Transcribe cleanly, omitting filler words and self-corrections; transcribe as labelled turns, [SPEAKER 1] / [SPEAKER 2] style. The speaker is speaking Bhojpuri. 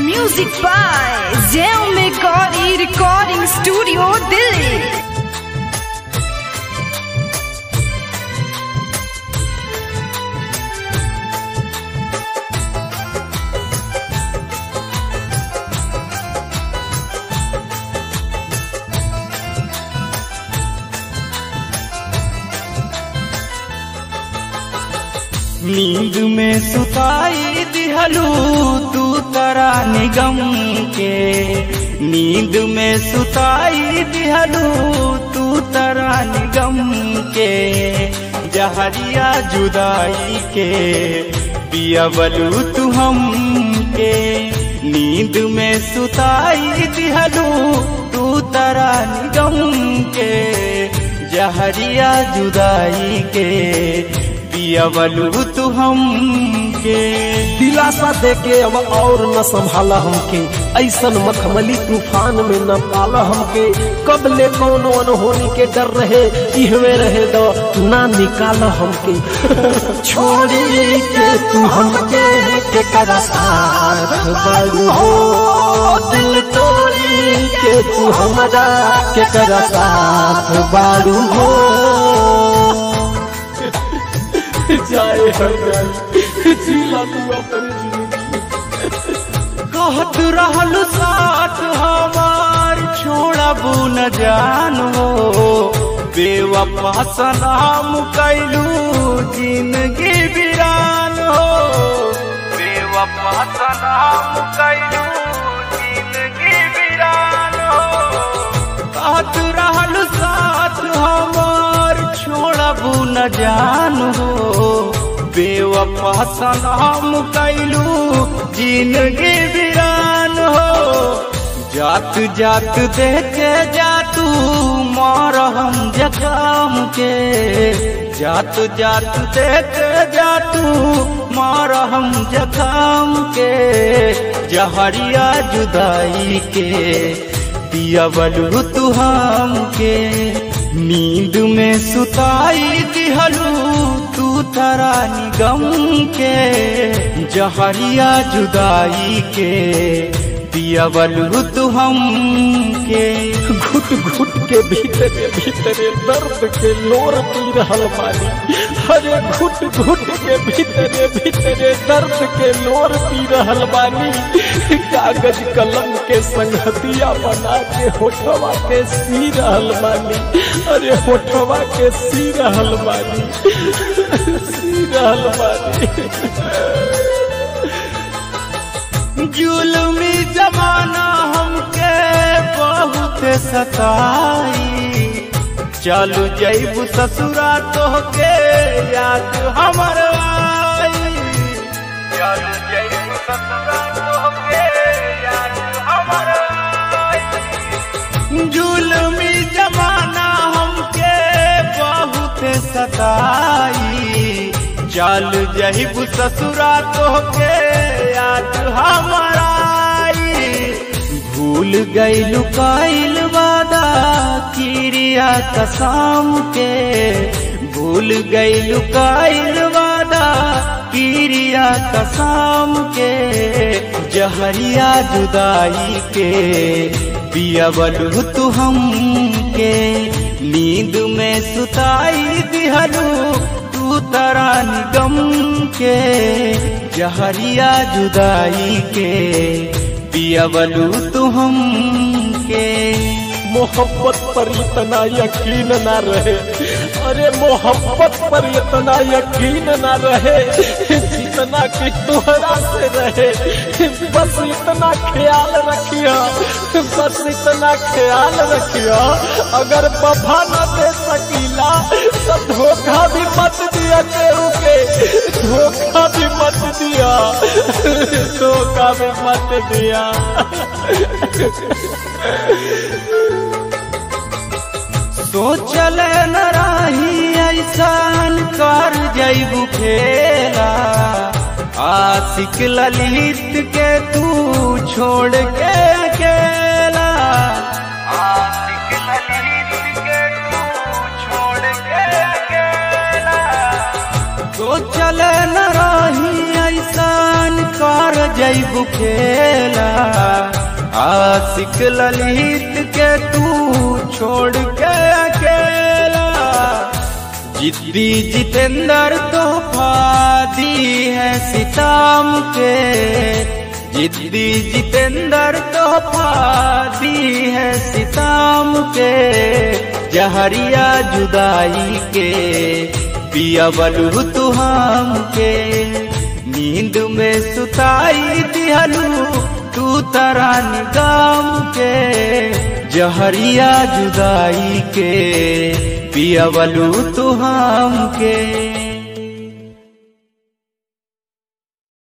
[SPEAKER 1] Music by Xiaomi Gauri Recording Studio, Delhi.
[SPEAKER 2] नींद में सुताई दिहलू तू तरा निगम के, नींद में सुताई दिहलू तू तरा निगम के, जहरिया जुदाई के पियवलू तू हम के, नींद में सुताई दिहलू तू तरा निगम के, जहरिया जुदाई के पियवलू तू हम के।
[SPEAKER 3] दिलासा देके अब और न संभाला हमके, ऐसन मखमली तूफान में न पाला हमके, कब ले कौनो अनहोनी के डर रहे इहवे रहे दो ना निकाला हमके। छोड़ी के तू हमके के करा साथ बड़ू हो, दिल तोड़ी के तू हमरा के करा साथ बड़ू हो। जाए हर जिला तू अपने
[SPEAKER 2] कहत रहलू साथ हमार छोड़बू न जान हो, बेवफा सलाम कैलू जिंदगी वीरान हो, बेवफा सलाम कैलू जिंदगी वीरान हो, कहत रहलू साथ हमार छोड़बू न जान हो, बेवफा सलाम कैलू जिंदगी वीरान हो, जात जात देखे जातू मरहम जख्म के, जात जात देखे जातू मरहम जख्म के, जहरिया जुदाई के पियवलू तू हम के, नींद में सुताई दिहलू तू तरा निगम के, जहरिया जुदाई के पियवलू तू हम के।
[SPEAKER 3] घुट घुट के भीतरे भीतरे दर्द के लोर पी रहल बानी, अरे घुट घुट के भीतरे भीतरे दर्द के लोर पी रहल बानी, कागज कलम के संगतिया बना के होठवा के सी रहल बानी, अरे होठवा के सी रहल बानी, सी रहल बानी।
[SPEAKER 2] जुल्मी जमाना हमके बहुत सताई, चलू जैबू ससुरा तोहके याद हमर आई, चलू जैबू ससुरा तोहके याद हमर आई, जुल्मी जमाना हमके बहुत सताई, चल जहिबू ससुरा तोहके याद हमरा आई, भूल गइलू कइल वादा किरिया कसम के, भूल गइलू कइल वादा किरिया कसम के, जहरिया जुदाई के पियवलू तू हम के, नींद में सुताई दिहलू तू तरा निगम के, जहरिया जुदाई के पियवलू तू हम के।
[SPEAKER 3] मोहब्बत पर इतना यकीन ना रहे, अरे मोहब्बत पर इतना यकीन ना रहे जितना कि तोहरा से रहे, बस इतना ख्याल रखिया, बस इतना ख्याल रखिया, अगर वफा न दे सकीला तो धोखा भी मत दिया केहू के, धोखा भी मत दिया, धोखा भी मत दिया।
[SPEAKER 2] सोचल न रही ऐसान कर जैबू खेला, आशिक ललित के तू छोड़ के अकेला, आशिक ललित के तू छोड़ के अकेला, सोचल न रही ऐसान कर जैबू खेला, आशिक ललित के तू छोड़ के अकेला, जिद्दी जितेंद्र तोहफा दी है सितम के, जिद्दी जितेंद्र तोहफा दी है सितम के, जहरिया जुदाई के पिया बलू तू हम के, नींद में सुताई दिहलू तू तरा निगाम के, जहरिया जुदाई के पिया बलू तू हम के।